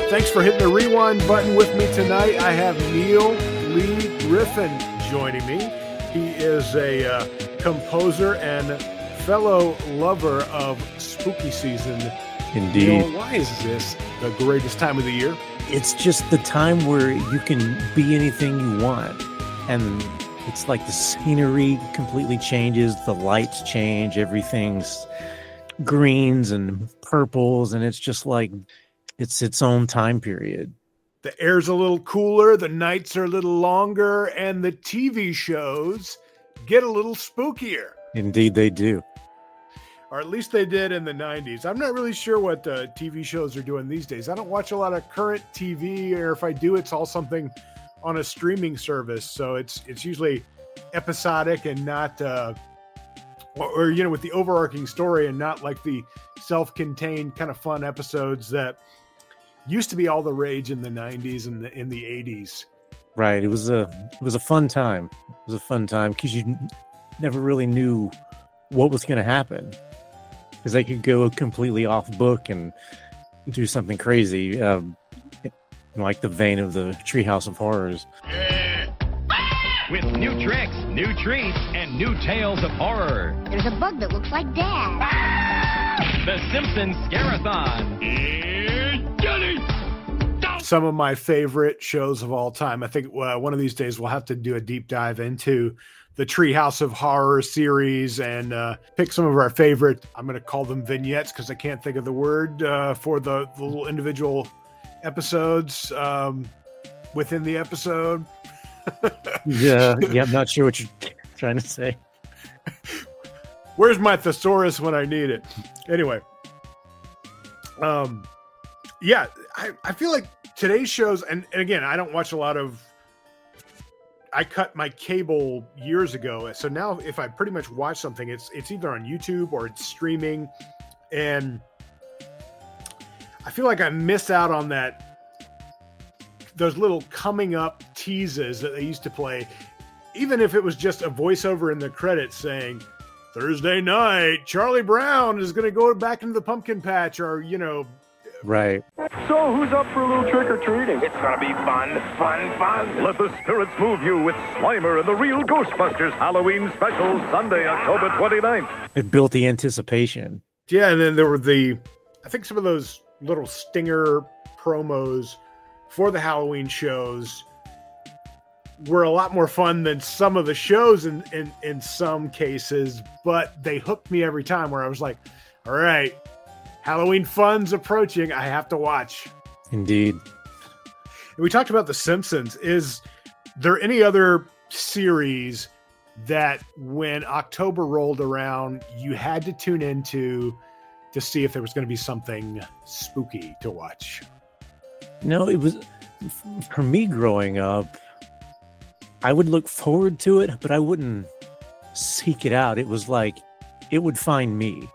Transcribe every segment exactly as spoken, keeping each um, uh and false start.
Thanks for hitting the rewind button with me tonight. I have Neil Lee Griffin joining me. He is a uh, composer and fellow lover of spooky season. Indeed. Neil, why is this the greatest time of the year? It's just the time where you can be anything you want. And it's like the scenery completely changes, the lights change, everything's greens and purples, and it's just like it's its own time period. The air's a little cooler, the nights are a little longer, and the T V shows get a little spookier. Indeed, they do. Or at least they did in the nineties. I'm not really sure what uh, T V shows are doing these days. I don't watch a lot of current T V, or if I do, it's all something on a streaming service. So it's it's usually episodic and not, uh, or, or, you know, with the overarching story and not like the self-contained kind of fun episodes that used to be all the rage in the nineties and the, in the eighties. Right. It was a it was a fun time. It was a fun time because you n- never really knew what was going to happen, because they could go completely off book and do something crazy, um, like the vein of the Treehouse of Horrors. With new tricks, new treats, and new tales of horror. There's a bug that looks like Dad. The Simpsons Scare-a-thon. It's Johnny. Some of my favorite shows of all time. I think uh, one of these days we'll have to do a deep dive into the Treehouse of Horror series and uh, pick some of our favorite, I'm going to call them vignettes because I can't think of the word uh, for the, the little individual episodes um, within the episode. yeah, yeah, I'm not sure what you're trying to say. Where's my thesaurus when I need it? Anyway, um, yeah, I, I feel like today's shows, and, and again, I don't watch a lot of, I cut my cable years ago. So now if I pretty much watch something, it's it's either on YouTube or it's streaming. And I feel like I miss out on that, those little coming up teases that they used to play. Even if it was just a voiceover in the credits saying, Thursday night, Charlie Brown is going to go back into the pumpkin patch, or, you know. Right. So who's up for a little trick-or-treating? It's gonna be fun, fun, fun. Let the spirits move you with Slimer and the Real Ghostbusters Halloween Special, Sunday, October twenty-ninth. It built the anticipation. Yeah, and then there were the, I think some of those little stinger promos for the Halloween shows were a lot more fun than some of the shows in, in, in some cases, but they hooked me every time, where I was like, all right, Halloween fun's approaching. I have to watch. Indeed. And we talked about The Simpsons. Is there any other series that when October rolled around, you had to tune into to see if there was going to be something spooky to watch? No, it was, for me growing up, I would look forward to it, but I wouldn't seek it out. It was like, it would find me.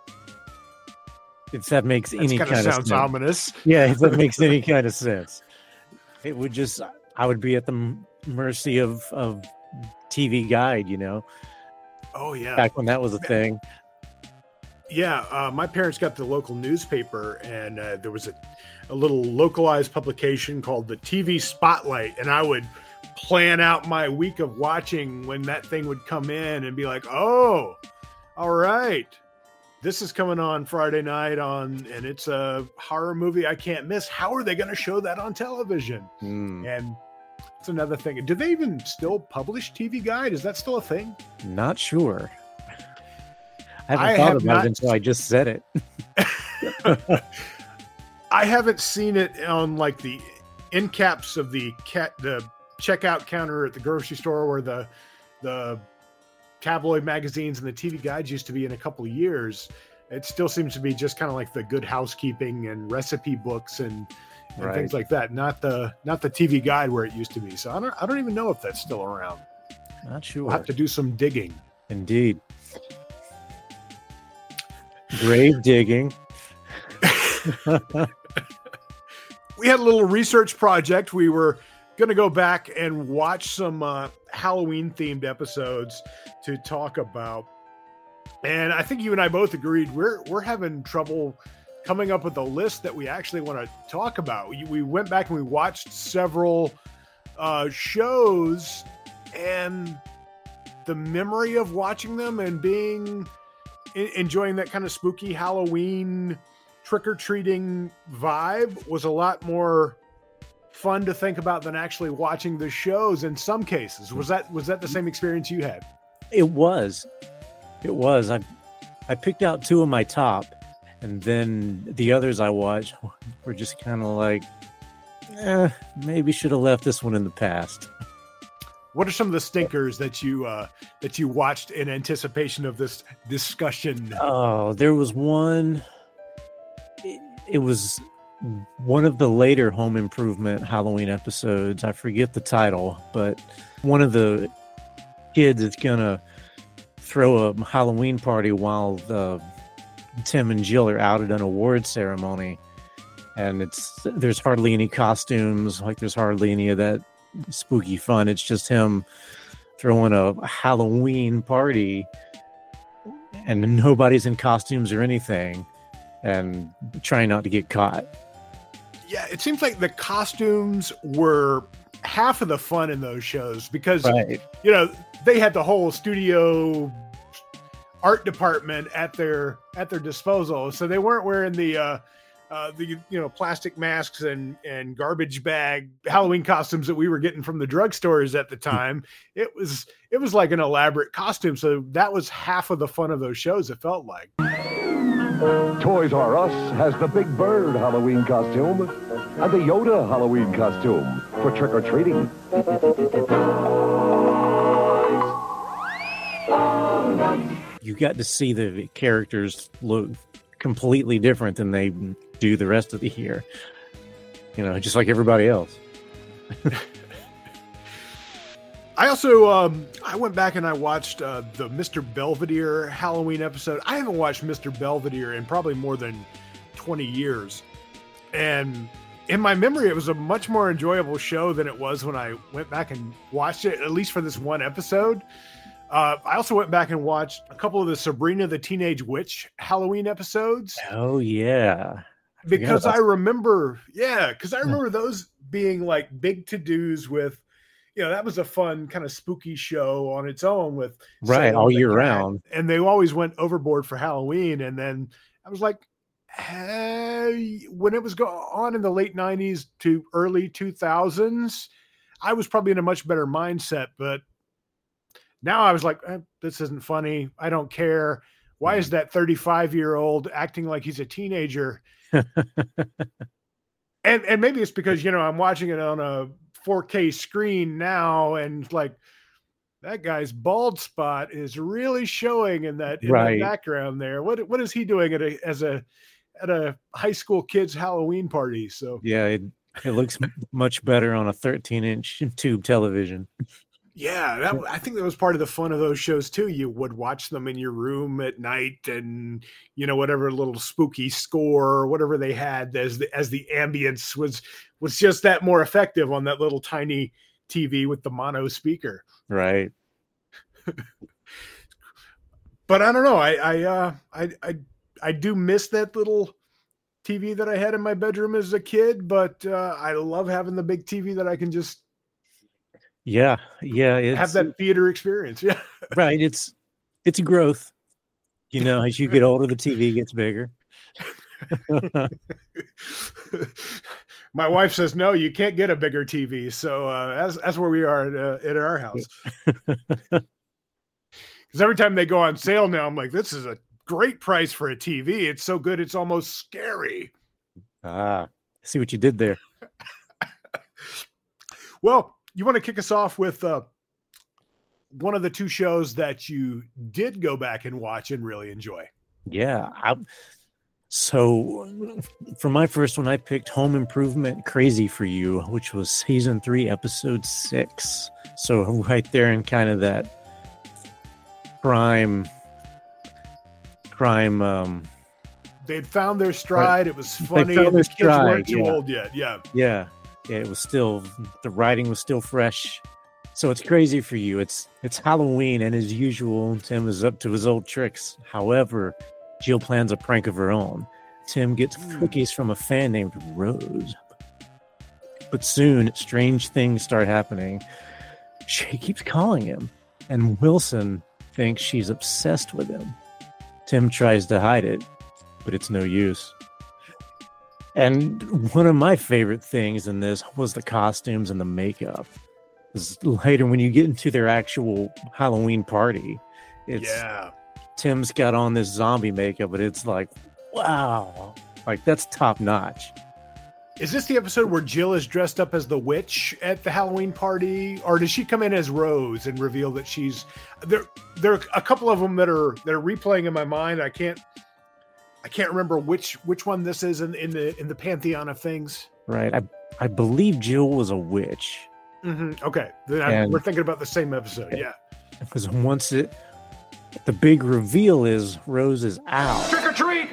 If that makes That's any kind kind of of sounds sense. ominous. Yeah, if that makes any kind of sense. It would just, I would be at the m- mercy of, of T V Guide, you know, Oh, yeah. back when that was a thing. Yeah, uh, my parents got the local newspaper, and uh, there was a, a little localized publication called the T V Spotlight, and I would plan out my week of watching when that thing would come in and be like, oh, all right, this is coming on Friday night on, and it's a horror movie I can't miss. How are they going to show that on television? Mm, And it's another thing. Do they even still publish T V Guide? Is that still a thing? not sure. I haven't I thought have about not- it until I just said it. I haven't seen it on like the end caps of the cat, the checkout counter at the grocery store, where the the tabloid magazines and the T V Guides used to be in a couple of years. It still seems to be just kind of like the Good Housekeeping and recipe books and, and Right. things like that. Not the not the T V Guide where it used to be. So I don't I don't even know if that's still around. Not sure. We'll have to do some digging. Indeed. Grave digging. We had a little research project. We were going to go back and watch some uh, Halloween themed episodes to talk about. And I think you and I both agreed we're we're having trouble coming up with a list that we actually want to talk about. We, we went back and we watched several uh, shows, and the memory of watching them and being enjoying that kind of spooky Halloween trick-or-treating vibe was a lot more fun to think about than actually watching the shows in some cases. Was that was that the same experience you had? It was. It was. I I picked out two of my top, and then the others I watched were just kind of like, eh, maybe should have left this one in the past. What are some of the stinkers that you uh, that you watched in anticipation of this discussion? Oh, there was one. It, it was one of the later Home Improvement Halloween episodes. I forget the title, but one of the kids is gonna throw a Halloween party while the, Tim and Jill are out at an award ceremony, and it's there's hardly any costumes. Like there's hardly any of that spooky fun. It's just him throwing a Halloween party, and nobody's in costumes or anything, and trying not to get caught. Yeah, it seems like the costumes were half of the fun in those shows because, right. you know, they had the whole studio art department at their at their disposal, so they weren't wearing the uh, uh, the you know plastic masks and and garbage bag Halloween costumes that we were getting from the drugstores at the time. It was it was like an elaborate costume, so that was half of the fun of those shows. It felt like. Toys R Us has the Big Bird Halloween costume and the Yoda Halloween costume for trick-or-treating. You got to see the characters look completely different than they do the rest of the year. You know, just like everybody else. I also um, I went back and I watched uh, the Mister Belvedere Halloween episode. I haven't watched Mister Belvedere in probably more than twenty years. And in my memory, it was a much more enjoyable show than it was when I went back and watched it, at least for this one episode. Uh, I also went back and watched a couple of the Sabrina the Teenage Witch Halloween episodes. Oh, yeah. I because I remember, yeah, because I remember those being like big to-dos with, you know, that was a fun kind of spooky show on its own with right all year round. And they always went overboard for Halloween. And then I was like, hey, when it was go on in the late nineties to early two thousands, I was probably in a much better mindset. But now I was like, eh, this isn't funny. I don't care. Why is that thirty-five year old acting like he's a teenager? and and maybe it's because, you know, I'm watching it on a four K screen now, and like that guy's bald spot is really showing in that in right. the background there. What what is he doing at a as a at a high school kid's Halloween party? So yeah, it, it looks much better on a thirteen inch tube television. Yeah, that, I think that was part of the fun of those shows too. You would watch them in your room at night, and you know whatever little spooky score or whatever they had as the as the ambience was was just that more effective on that little tiny T V with the mono speaker. Right. But I don't know. I I uh, I I I do miss that little T V that I had in my bedroom as a kid. But uh, I love having the big T V that I can just. Yeah, yeah, it's, have that theater experience. Yeah, right. It's it's a growth. You know, as you get older, the T V gets bigger. My wife says, "No, you can't get a bigger T V." So uh, that's that's where we are at, uh, at our house. Because every time they go on sale now, I'm like, "This is a great price for a T V. It's so good, it's almost scary." Ah, see what you did there. Well. You want to kick us off with uh, one of the two shows that you did go back and watch and really enjoy. Yeah. I, so for my first one, I picked Home Improvement Crazy for You, which was season three, episode six. So right there in kind of that crime, crime. Um, They'd found their stride. It was funny. And the kids stride, weren't too yeah. old yet. Yeah. Yeah. Yeah, it was still, the writing was still fresh. So it's Crazy for You. It's it's Halloween, and as usual, Tim is up to his old tricks. However, Jill plans a prank of her own. Tim gets cookies from a fan named Rose. But soon, strange things start happening. She keeps calling him, and Wilson thinks she's obsessed with him. Tim tries to hide it, but it's no use. And one of my favorite things in this was the costumes and the makeup. Later, when you get into their actual Halloween party, it's Yeah. Tim's got on this zombie makeup, but it's like, wow, like that's top notch. Is this the episode where Jill is dressed up as the witch at the Halloween party, or does she come in as Rose and reveal that she's there? There are a couple of them that are that are replaying in my mind. I can't, I can't remember which which one this is in, in the in the pantheon of things. Right. I I believe Jill was a witch. Mm-hmm. Okay, then I, And- we're thinking about the same episode. Yeah. Because once it, the big reveal is Rose is Al. Trick or treat!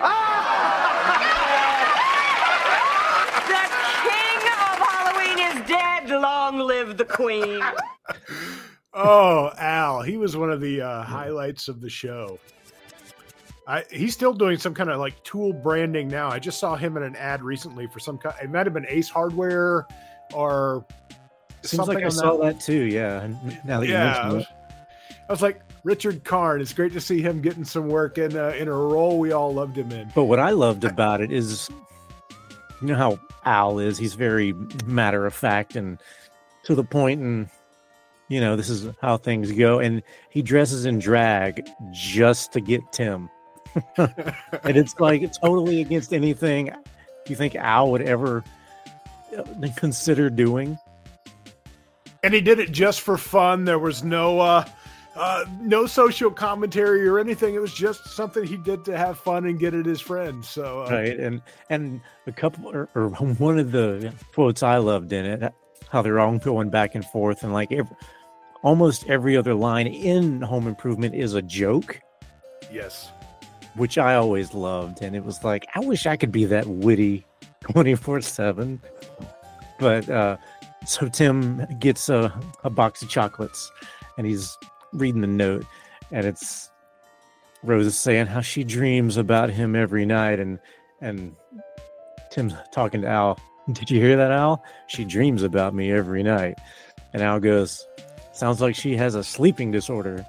The king of Halloween is dead. Long live the queen. Oh, Al, he was one of the uh, highlights of the show. I, he's still doing some kind of like tool branding now. I just saw him in an ad recently for some kind. It might have been Ace Hardware or Seems something like I on saw that. that too. Yeah. Now that you Yeah, I mention was, I was like Richard Karn. It's great to see him getting some work in uh, in a role we all loved him in. But what I loved about it is, you know how Al is. He's very matter of fact and to the point, and you know this is how things go. And he dresses in drag just to get Tim, and it's like it's totally against anything you think Al would ever consider doing. And he did it just for fun. There was no uh, uh, no social commentary or anything. It was just something he did to have fun and get at his friends. So uh, Right, and and a couple or, or one of the quotes I loved in it, how they're all going back and forth, and like every, almost every other line in Home Improvement is a joke, yes. which I always loved. And it was like, I wish I could be that witty twenty-four seven. But uh, so Tim gets a, a box of chocolates, and he's reading the note, and it's Rose is saying how she dreams about him every night, and and Tim's talking to Al. Did you hear that, Al? She dreams about me every night. And Al goes, sounds like she has a sleeping disorder.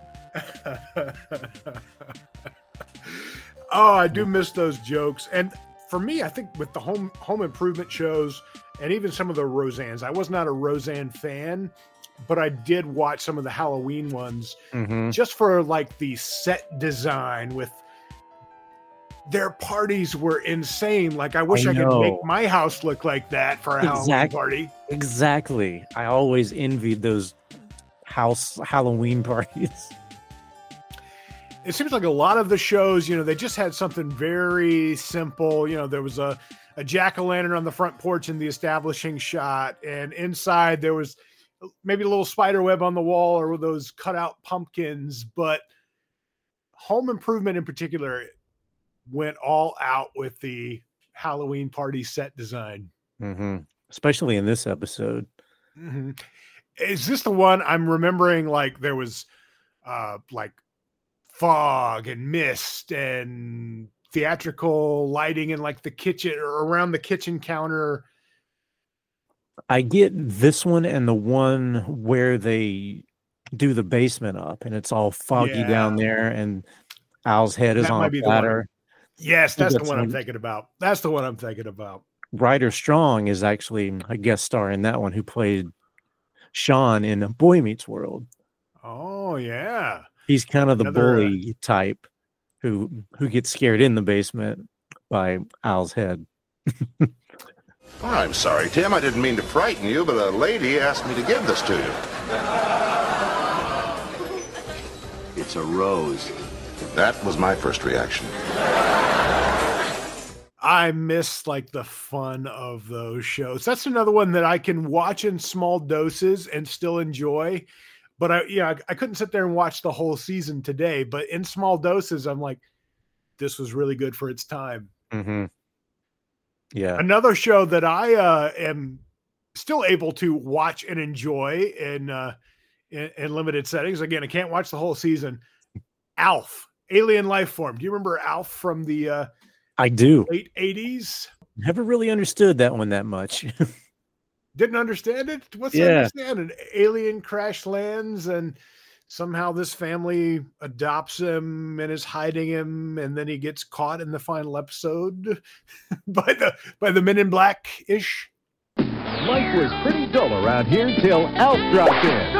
Oh, I do miss those jokes. And for me, I think with the home home improvement shows and even some of the Roseannes, I was not a Roseanne fan, but I did watch some of the Halloween ones Mm-hmm. just for like the set design with their parties were insane. Like I wish I I, could know. make my house look like that for a Halloween Exact- party. Exactly. I always envied those house Halloween parties. It seems like a lot of the shows, you know, they just had something very simple. You know, there was a, a jack-o'-lantern on the front porch in the establishing shot, and inside there was maybe a little spider web on the wall or those cutout pumpkins. But Home Improvement in particular went all out with the Halloween party set design. Mm-hmm. Especially in this episode. Mm-hmm. Is this the one I'm remembering? Like there was uh, like fog and mist and theatrical lighting in like the kitchen or around the kitchen counter. I get this one and the one where they do the basement up and it's all foggy Yeah. down there and Al's head is That on might a be the one. platter. Yes, that's the That's one I'm one- thinking about. That's the one I'm thinking about. Ryder Strong is actually a guest star in that one who played Sean in Boy Meets World. Oh yeah. He's kind of the Another, uh, bully type who who gets scared in the basement by Al's head. I'm sorry, Tim. I didn't mean to frighten you, but a lady asked me to give this to you. It's a rose. That was my first reaction. I miss like the fun of those shows. That's another one that I can watch in small doses and still enjoy. But I, yeah, I, I couldn't sit there and watch the whole season today. But in small doses, I'm like, this was really good for its time. Mm-hmm. Yeah. Another show that I uh, am still able to watch and enjoy in, uh, in in limited settings. Again, I can't watch the whole season. Alf, Alien Life Form. Do you remember Alf from the uh, I do. late eighties. Never really understood that one that much. Didn't understand it? What's Yeah. to understand? An alien crash lands and somehow this family adopts him and is hiding him, and then he gets caught in the final episode by the by the Men in Black-ish. Life was pretty dull around here till Alf dropped in.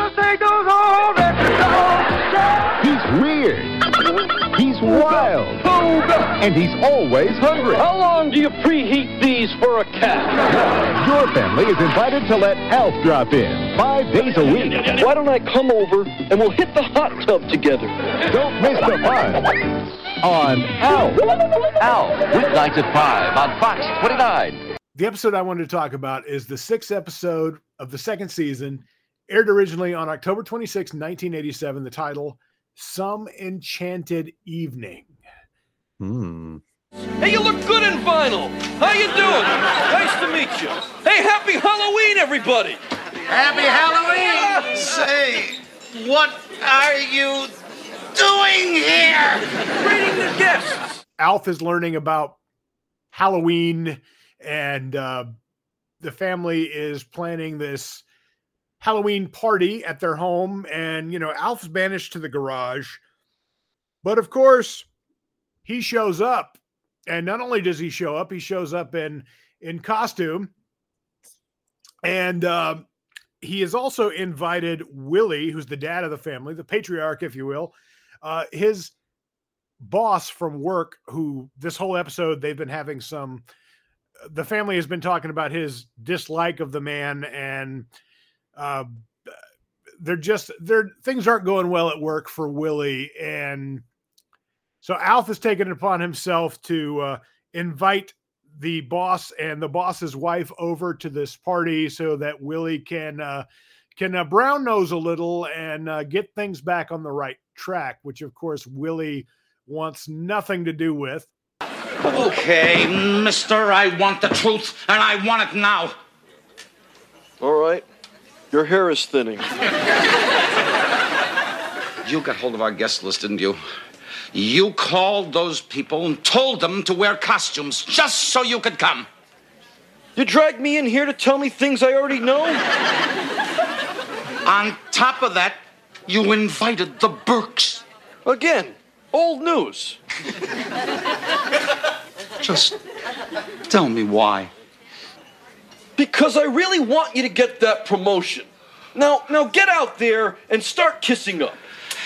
He's weird. He's wild. And he's always hungry. How long do you preheat these for a cat? Your family is invited to let Alf drop in five days a week. Why don't I come over and we'll hit the hot tub together? Don't miss the fun on Alf. Alf, weeknights at five on Fox twenty-nine. The episode I wanted to talk about is the sixth episode of the second season, aired originally on October twenty-sixth, nineteen eighty-seven. The title, Some Enchanted Evening. Hmm. Hey, you look good in vinyl. How you doing? Nice to meet you. Hey, happy Halloween, everybody. Happy Halloween. Say, what are you doing here? Greeting the guests. Alf is learning about Halloween, and uh, the family is planning this Halloween party at their home. And, you know, Alf's banished to the garage. But, of course, he shows up. And not only does he show up, he shows up in, in costume. And uh, he has also invited Willie, who's the dad of the family, the patriarch, if you will, uh, his boss from work, who this whole episode they've been having some... The family has been talking about his dislike of the man, and uh, they're just they're things aren't going well at work for Willie. And so Alf has taken it upon himself to uh, invite the boss and the boss's wife over to this party so that Willie can uh, can uh, brown nose a little and uh, get things back on the right track, which of course Willie wants nothing to do with. Okay, mister, I want the truth, and I want it now. All right. Your hair is thinning. You got hold of our guest list, didn't you? You called those people and told them to wear costumes just so you could come. You dragged me in here to tell me things I already know? On top of that, you invited the Burks. Again, old news. Just tell me why. Because I really want you to get that promotion. Now, now get out there and start kissing up.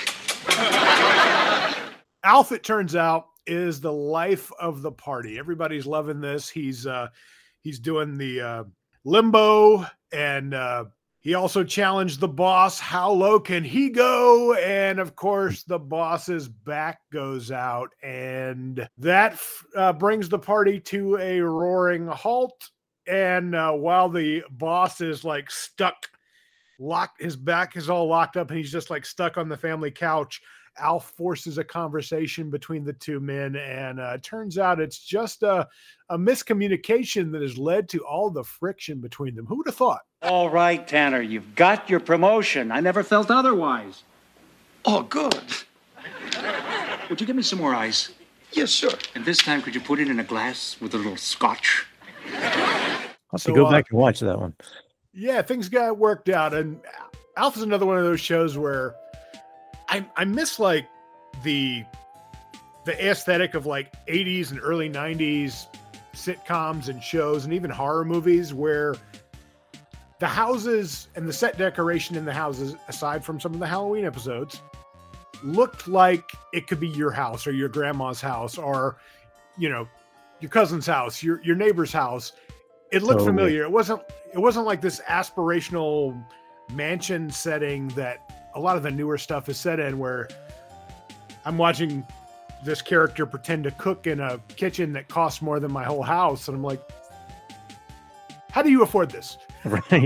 Alf, it turns out, is the life of the party. Everybody's loving this. He's uh, he's doing the uh, limbo, and uh, he also challenged the boss. How low can he go? And of course, the boss's back goes out, and that uh, brings the party to a roaring halt. And uh, while the boss is like stuck, locked, his back is all locked up, and he's just like stuck on the family couch, Alf forces a conversation between the two men, and uh, it turns out it's just a, a miscommunication that has led to all the friction between them. Who would have thought? All right, Tanner, you've got your promotion. I never felt otherwise. Oh, good. Would you give me some more ice? Yes, sir. And this time, could you put it in a glass with a little scotch? I'll have So, to go uh, back and watch that one. Yeah, things got worked out. And Alf is another one of those shows where I, I miss like the the aesthetic of like eighties and early nineties sitcoms and shows and even horror movies, where the houses and the set decoration in the houses, aside from some of the Halloween episodes, looked like it could be your house or your grandma's house or, you know, your cousin's house, your your neighbor's house. It looked Totally. familiar. It wasn't it wasn't like this aspirational mansion setting that a lot of the newer stuff is set in, where I'm watching this character pretend to cook in a kitchen that costs more than my whole house. And I'm like, how do you afford this? Right.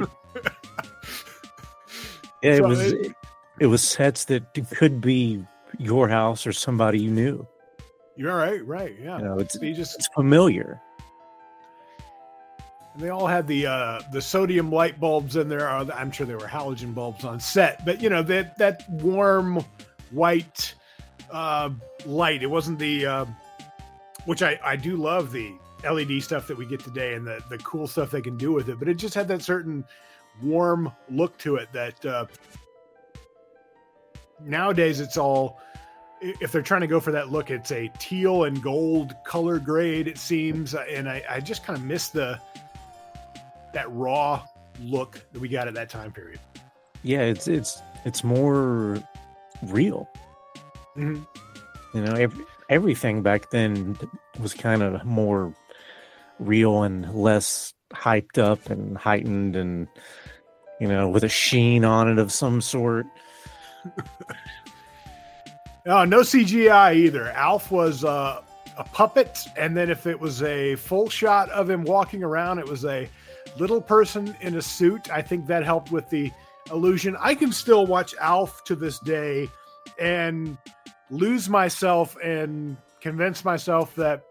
Yeah, it So was it- it was sets that could be your house or somebody you knew. You're right, right. Yeah. You know, it's So you just it's familiar. And they all had the uh, the sodium light bulbs in there. Uh, I'm sure there were halogen bulbs on set, but you know that that warm white uh, light. It wasn't the uh, which I, I do love the L E D stuff that we get today and the, the cool stuff they can do with it, but it just had that certain warm look to it that uh, nowadays it's all, if they're trying to go for that look, it's a teal and gold color grade, it seems. And I, I just kind of miss the, that raw look that we got at that time period. Yeah, it's it's it's more real. Mm-hmm. You know, every, everything back then was kind of more real and less hyped up and heightened and, you know, with a sheen on it of some sort. Oh, no C G I either. Alf was uh, a puppet, and then if it was a full shot of him walking around, it was a little person in a suit. I think that helped with the illusion. I can still watch Alf to this day and lose myself and convince myself that,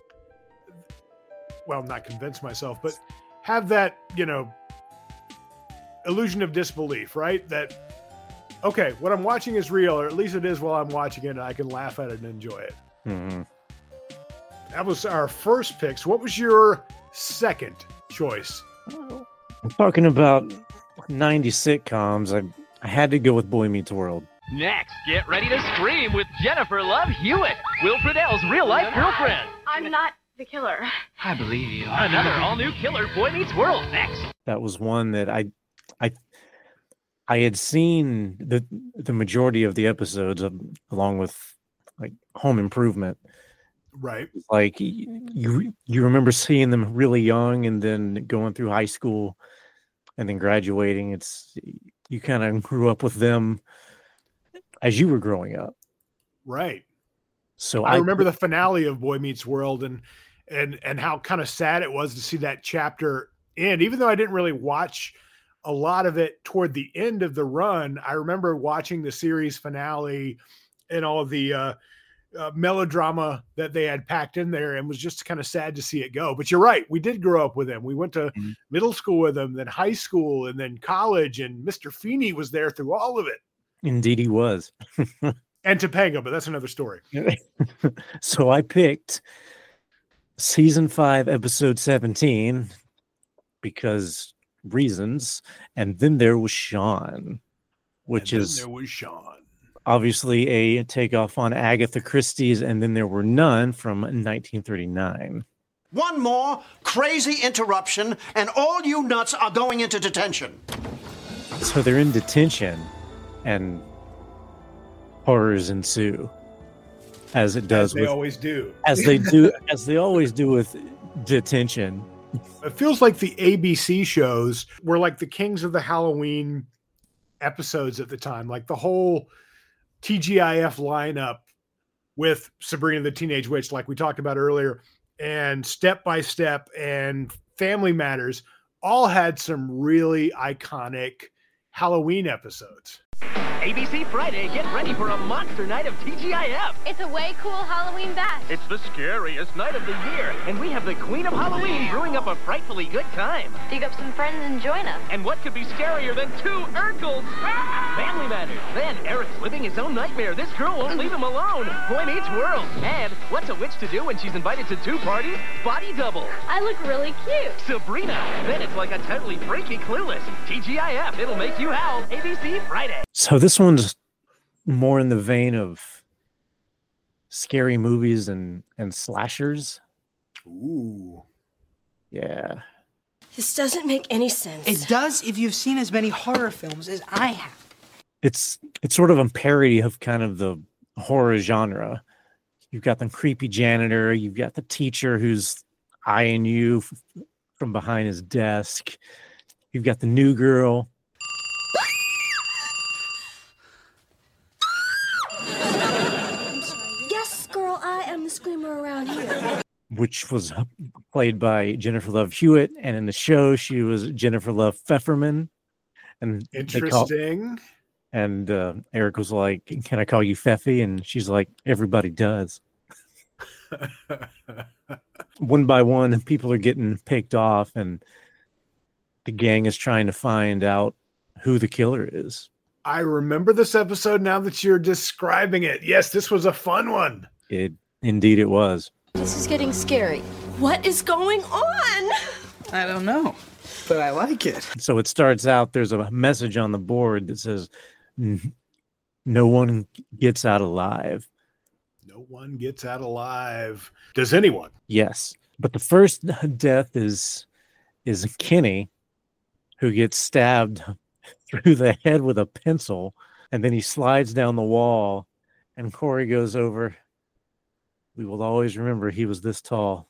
well, not convince myself, but have that, you know, illusion of disbelief, right? That, okay, what I'm watching is real, or at least it is while I'm watching it, and I can laugh at it and enjoy it. Mm-hmm. That was our first picks. What was your second choice? I'm talking about nineties sitcoms. I I had to go with Boy Meets World. Next, get ready to scream with Jennifer Love Hewitt, Will Friedle's real-life girlfriend. I'm not the killer. I believe you. Another all-new killer, Boy Meets World, next. That was one that I I I had seen the the majority of the episodes of, along with like Home Improvement. Right. Like you you remember seeing them really young and then going through high school and then graduating. It's you kind of grew up with them as you were growing up. Right. So I, I remember the finale of Boy Meets World and and and how kind of sad it was to see that chapter end. Even though I didn't really watch a lot of it toward the end of the run, I remember watching the series finale and all of the uh, uh, melodrama that they had packed in there, and was just kind of sad to see it go. But you're right. We did grow up with him. We went to mm-hmm. middle school with him, then high school, and then college, and Mister Feeney was there through all of it. Indeed he was. And Topanga, but that's another story. So I picked season five, episode seventeen, because reasons. And then there was Sean, which is there was Sean. Obviously a takeoff on Agatha Christie's And Then There Were None from nineteen thirty-nine. One more crazy interruption, and all you nuts are going into detention. So they're in detention, and horrors ensue, as it does. As they with, always do. As they do, as they always do with detention. It feels like the A B C shows were like the kings of the Halloween episodes at the time. Like the whole T G I F lineup with Sabrina the Teenage Witch, like we talked about earlier, and Step by Step and Family Matters all had some really iconic Halloween episodes. A B C Friday, get ready for a monster night of T G I F. It's a way cool Halloween bash. It's the scariest night of the year, and we have the Queen of Halloween brewing up a frightfully good time. Dig up some friends and join us. And what could be scarier than two Urkels? Ah! Family Matters. Then Eric's living his own nightmare. This girl won't leave him alone. Boy Meets World. And what's a witch to do when she's invited to two parties? Body double. I look really cute. Sabrina. Then it's like a totally freaky Clueless. T G I F. It'll make you howl. A B C Friday. So this one's more in the vein of scary movies and, and slashers. Ooh. Yeah. This doesn't make any sense. It does if you've seen as many horror films as I have. It's it's sort of a parody of kind of the horror genre. You've got the creepy janitor. You've got the teacher who's eyeing you f- from behind his desk. You've got the new girl. Yes, girl, I am the screamer around here. Which was played by Jennifer Love Hewitt, and in the show she was Jennifer Love Pfefferman. And interesting. Call, and uh, Eric was like, "Can I call you Pfeffy?" And she's like, "Everybody does." One by one, people are getting picked off, and the gang is trying to find out who the killer is. I remember this episode now that you're describing it. Yes, this was a fun one. It indeed it was. This is getting scary. What is going on? I don't know, but I like it. So it starts out, there's a message on the board that says, no one gets out alive. No one gets out alive. Does anyone? Yes. But the first death is is Kenny, who gets stabbed through the head with a pencil, and then he slides down the wall, and Corey goes over. We will always remember he was this tall.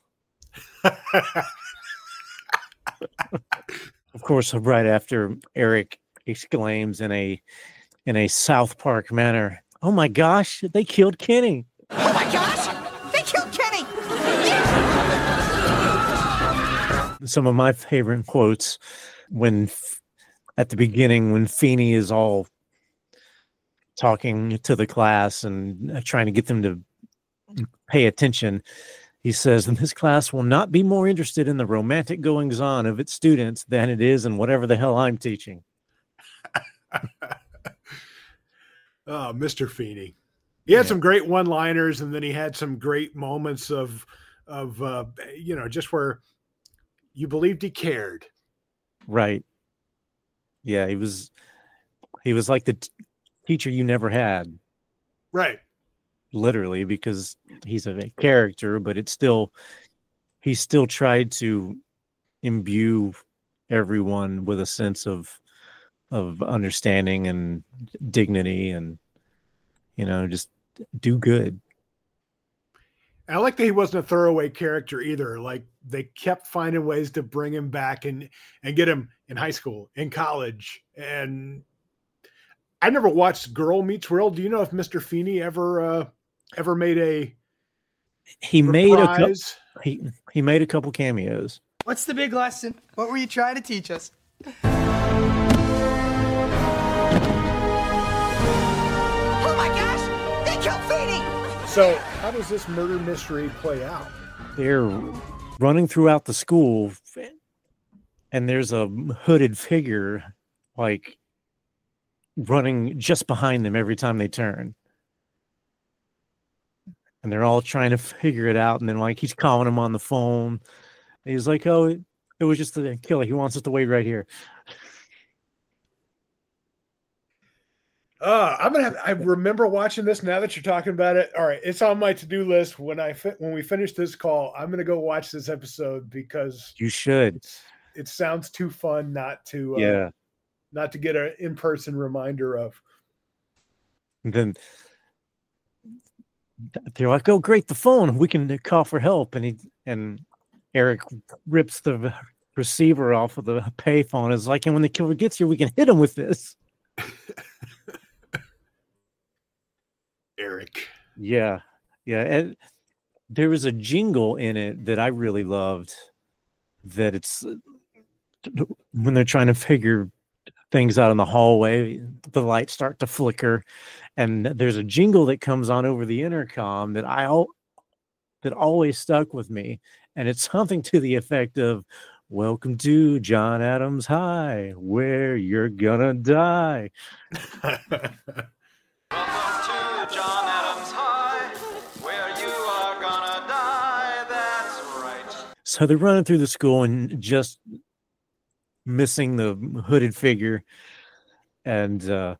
Of course, right after Eric exclaims in a in a South Park manner, "Oh my gosh, they killed Kenny." Oh my gosh! They killed Kenny! Some of my favorite quotes when at the beginning when Feeney is all talking to the class and trying to get them to pay attention. He says, this class will not be more interested in the romantic goings-on of its students than it is in whatever the hell I'm teaching. Oh, Mister Feeney. He had Yeah. some great one-liners, and then he had some great moments of, of uh, you know, just where you believed he cared. Right. Yeah, he was he was like the t- teacher you never had. Right. Literally, because he's a character, but it's still he still tried to imbue everyone with a sense of of understanding and dignity, and you know, just do good. I like that he wasn't a throwaway character either. Like, they kept finding ways to bring him back and and get him in high school, in college. And I never watched Girl Meets World. Do you know if Mister Feeney ever uh, ever made a He made a couple, reprise? he he made a couple cameos. What's the big lesson? What were you trying to teach us? Oh my gosh! They killed Feeney! So how does this murder mystery play out? They're running throughout the school, and there's a hooded figure like running just behind them every time they turn. And they're all trying to figure it out. And then like he's calling them on the phone. And he's like, oh, it, it was just the killer. He wants us to wait right here. Uh, I'm gonna have. I remember watching this. Now that you're talking about it, all right, it's on my to-do list. When I fi- when we finish this call, I'm gonna go watch this episode because You should. it sounds too fun not to. Uh, Yeah. Not to get an in-person reminder of. And then they're like, oh, great, the phone. We can call for help. And he and Eric rips the receiver off of the payphone. It's like, and when the killer gets here, we can hit him with this. Eric. Yeah. Yeah. And there was a jingle in it that I really loved, that it's when they're trying to figure things out in the hallway, the lights start to flicker, and there's a jingle that comes on over the intercom that I al- that always stuck with me, and it's something to the effect of, welcome to John Adams High, where you're gonna die. John Adams High, where you are gonna die, that's right. So they're running through the school and just missing the hooded figure, and uh,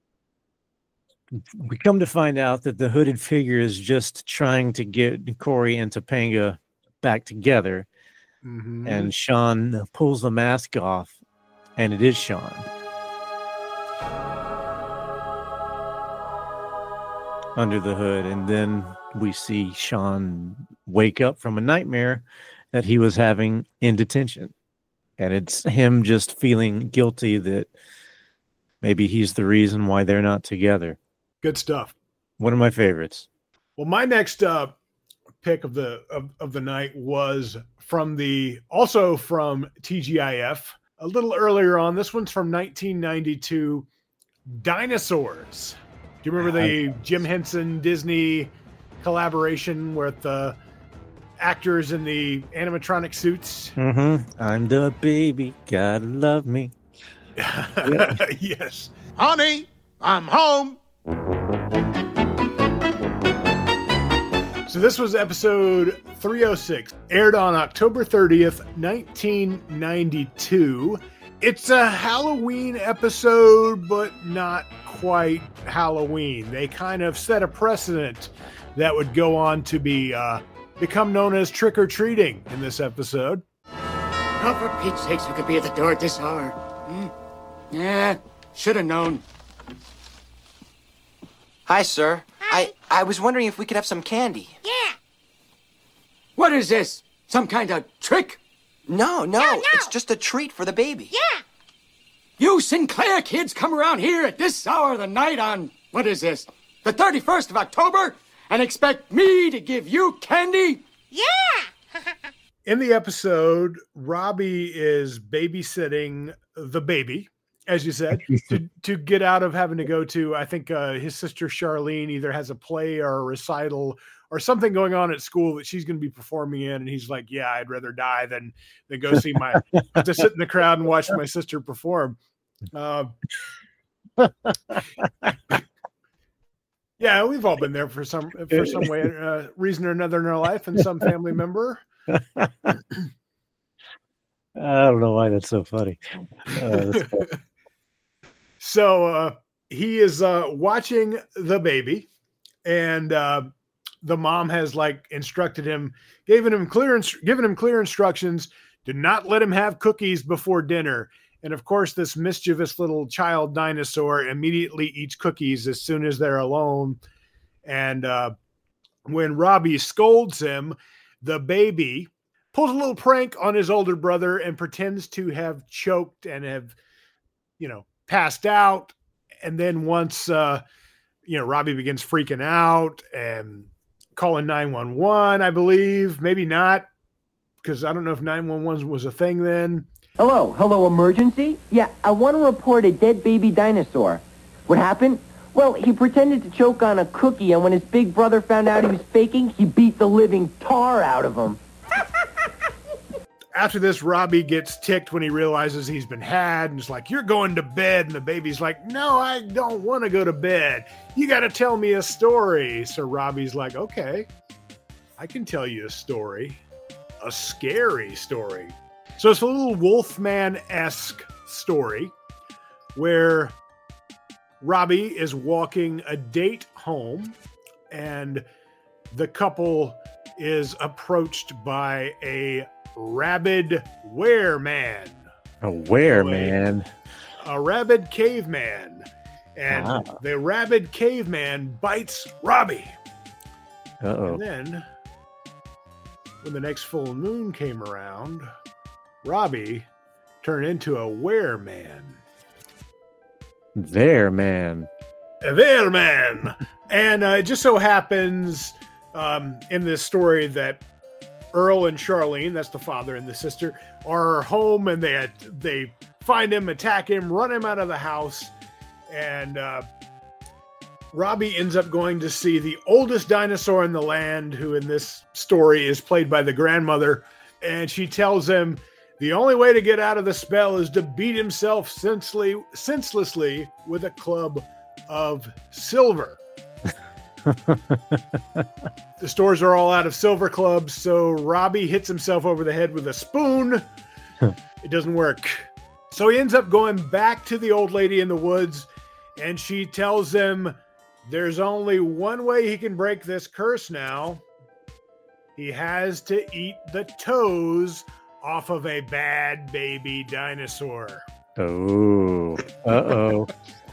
we come to find out that the hooded figure is just trying to get Corey and Topanga back together. Mhm. And Sean pulls the mask off, and it is Sean. Under the hood, and then we see Sean wake up from a nightmare that he was having in detention. And it's him just feeling guilty that maybe he's the reason why they're not together. Good stuff. One of my favorites. Well, my next uh, pick of the of, of the night was from the also from T G I F a little earlier on. This one's from nineteen ninety-two, Dinosaurs. Do you remember the Jim Henson Disney collaboration with the actors in the animatronic suits? Mm-hmm. I'm the baby, gotta love me. Yes. Honey, I'm home. So this was episode three oh six, aired on October thirtieth, nineteen ninety-two. It's a Halloween episode, but not quite Halloween. They kind of set a precedent that would go on to be uh, become known as trick-or-treating in this episode. Oh, for Pete's sakes, who could be at the door at this hour? Hmm? Yeah, should have known. Hi, sir. Hi. I, I was wondering if we could have some candy. Yeah. What is this? Some kind of trick? No, no, No, no. it's just a treat for the baby. Yeah. You Sinclair kids come around here at this hour of the night on, what is this, the thirty-first of October, and expect me to give you candy? Yeah. In the episode, Robbie is babysitting the baby, as you said, to, to get out of having to go to, I think uh, his sister Charlene either has a play or a recital or something going on at school that she's going to be performing in. And he's like, yeah, I'd rather die than, than go see my, to sit in the crowd and watch my sister perform. Uh, yeah, we've all been there for some, for some way, uh, reason or another in our life, and some family member. I don't know why that's so funny. Uh, that's funny. So uh, he is uh, watching the baby, and uh, the mom has like instructed him, given him clear, inst- given him clear instructions to not let him have cookies before dinner. And of course, this mischievous little child dinosaur immediately eats cookies as soon as they're alone. And uh, when Robbie scolds him, the baby pulls a little prank on his older brother and pretends to have choked and have, you know, passed out. And then once, uh, you know, Robbie begins freaking out and calling nine one one, I believe, maybe not, because I don't know if nine one one was a thing then. Hello, hello, emergency? Yeah, I want to report a dead baby dinosaur. What happened? Well, he pretended to choke on a cookie, and when his big brother found out he was faking, he beat the living tar out of him. After this, Robbie gets ticked when he realizes he's been had, and is like, you're going to bed. And the baby's like, no, I don't want to go to bed. You got to tell me a story. So Robbie's like, okay, I can tell you a story, a scary story. So it's a little Wolfman-esque story where Robbie is walking a date home, and the couple is approached by a rabid wereman. A wereman? A rabid caveman. And Ah. the rabid caveman bites Robbie. Uh-oh. And then, when the next full moon came around, Robbie turned into a wereman. There, man. A wereman. And uh, it just so happens um, in this story that Earl and Charlene, that's the father and the sister, are home, and they they find him, attack him, run him out of the house, and uh, Robbie ends up going to see the oldest dinosaur in the land, who in this story is played by the grandmother, and she tells him the only way to get out of the spell is to beat himself senselessly, senselessly with a club of silver. The stores are all out of silver clubs, so Robbie hits himself over the head with a spoon. It doesn't work. So he ends up going back to the old lady in the woods, and she tells him there's only one way he can break this curse now. He has to eat the toes off of a bad baby dinosaur. Oh. Uh-oh.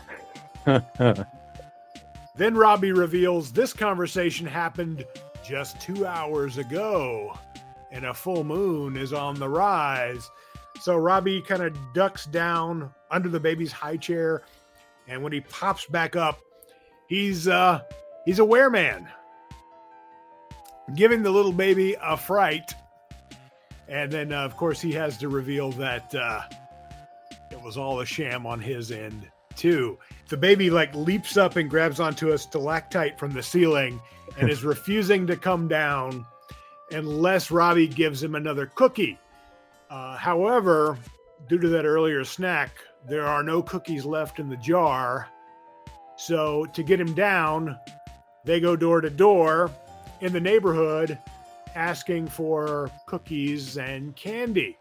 Then Robbie reveals this conversation happened just two hours ago, and a full moon is on the rise. So Robbie kind of ducks down under the baby's high chair, and when he pops back up, he's uh, he's a wereman, giving the little baby a fright. And then, uh, of course, he has to reveal that uh, it was all a sham on his end, too. The baby like leaps up and grabs onto a stalactite from the ceiling and is refusing to come down unless Robbie gives him another cookie. Uh, however, due to that earlier snack, there are no cookies left in the jar. So to get him down, they go door to door, in the neighborhood asking for cookies and candy.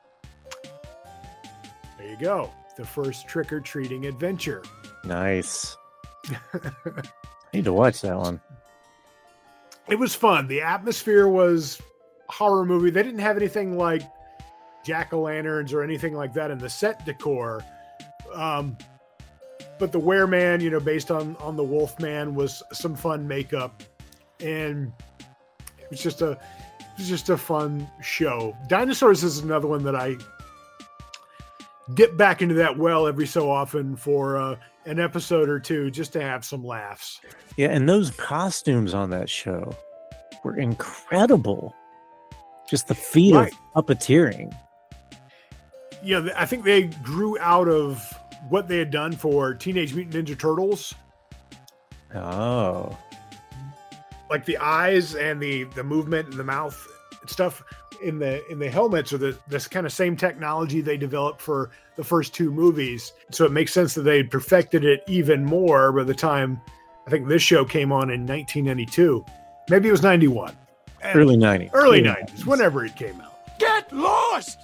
There you go. The first trick-or-treating adventure. Nice. I need to watch that one. It was fun. The atmosphere was horror movie. They didn't have anything like jack-o'-lanterns or anything like that in the set decor. Um, but the Wereman, you know, based on, on the Wolfman, was some fun makeup. And it was just a it was just a fun show. Dinosaurs is another one that I dip back into that well every so often for uh, an episode or two just to have some laughs. Yeah, and those costumes on that show were incredible. Just the feat Right. of puppeteering. Yeah, I think they grew out of what they had done for Teenage Mutant Ninja Turtles. Oh. Like the eyes and the, the movement and the mouth and stuff in the in the helmets are the this kind of same technology they developed for the first two movies. So it makes sense that they perfected it even more by the time I think this show came on in nineteen ninety-two. Maybe it was ninety-one. Early nineties. Early nineties, whenever it came out. Get lost!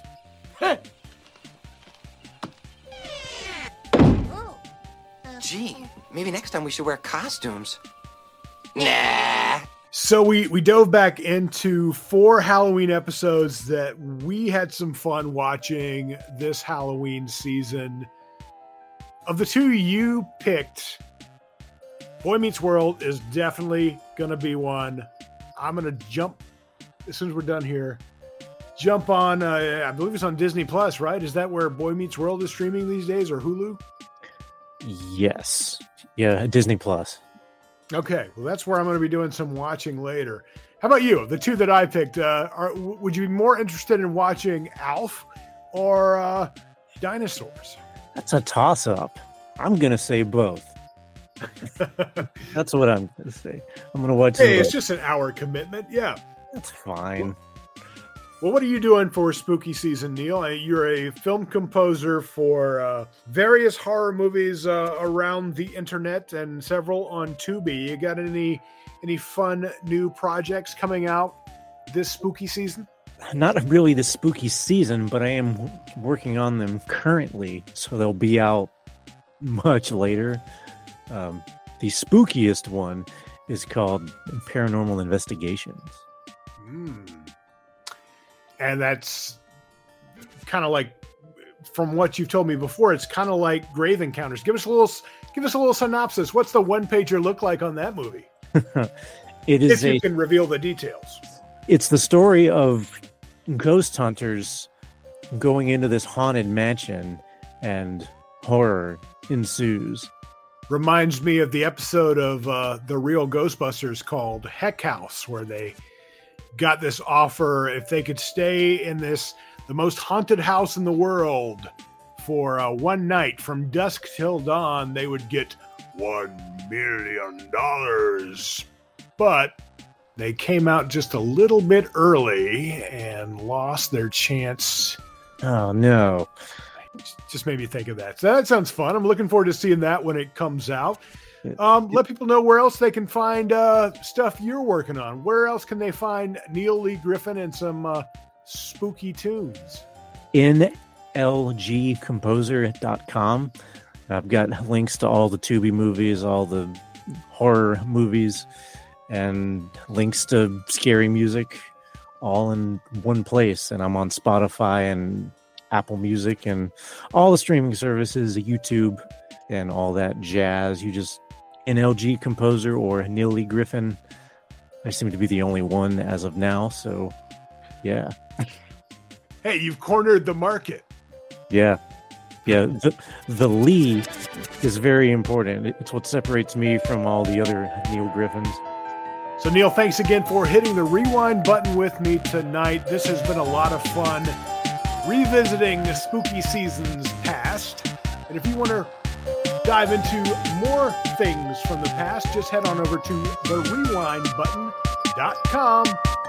Gee, maybe next time we should wear costumes. Nah. So we, we dove back into four Halloween episodes that we had some fun watching this Halloween season. Of the two you picked, Boy Meets World is definitely going to be one. I'm going to jump, as soon as we're done here, jump on, uh, I believe it's on Disney Plus, right? Is that where Boy Meets World is streaming these days, or Hulu? Yes. Yeah, Disney Plus. Okay, well, that's where I'm going to be doing some watching later. How about you? The two that I picked, uh, are, w- would you be more interested in watching Alf or uh, Dinosaurs? That's a toss-up. I'm going to say both. That's what I'm going to say. I'm going to watch Hey, them it's both. just an hour commitment. Yeah. That's fine. Well, what are you doing for spooky season, Neil? Uh, You're a film composer for uh, various horror movies uh, around the internet and several on Tubi. You got any any fun new projects coming out this spooky season? Not really the spooky season, but I am w- working on them currently, so they'll be out much later. Um, the spookiest one is called Paranormal Investigations. Hmm. And that's kind of like, from what you've told me before, it's kind of like Grave Encounters. Give us a little, give us a little synopsis. What's the one pager look like on that movie? It is if you a, can reveal the details. It's the story of ghost hunters going into this haunted mansion, and horror ensues. Reminds me of the episode of uh, The Real Ghostbusters called Heck House, where they got this offer if they could stay in this the most haunted house in the world for uh, one night from dusk till dawn, they would get one million dollars. But they came out just a little bit early and lost their chance. Oh no. Just made me think of that. So that sounds fun. I'm looking forward to seeing that when it comes out. Um, let people know where else they can find uh, stuff you're working on. Where else can they find Neil Lee Griffin and some uh, spooky tunes? N L G composer dot com. I've got links to all the Tubi movies, all the horror movies, and links to scary music all in one place. And I'm on Spotify and Apple Music and all the streaming services, YouTube, and all that jazz. You just N L G composer or Neil Lee Griffin. I seem to be the only one as of now, so yeah. Hey, you've cornered the market. Yeah. Yeah, the, the Lee is very important. It's what separates me from all the other Neil Griffins. So, Neil, thanks again for hitting the rewind button with me tonight. This has been a lot of fun revisiting the spooky seasons past. And if you want to dive into more things from the past, just head on over to the rewind button dot com.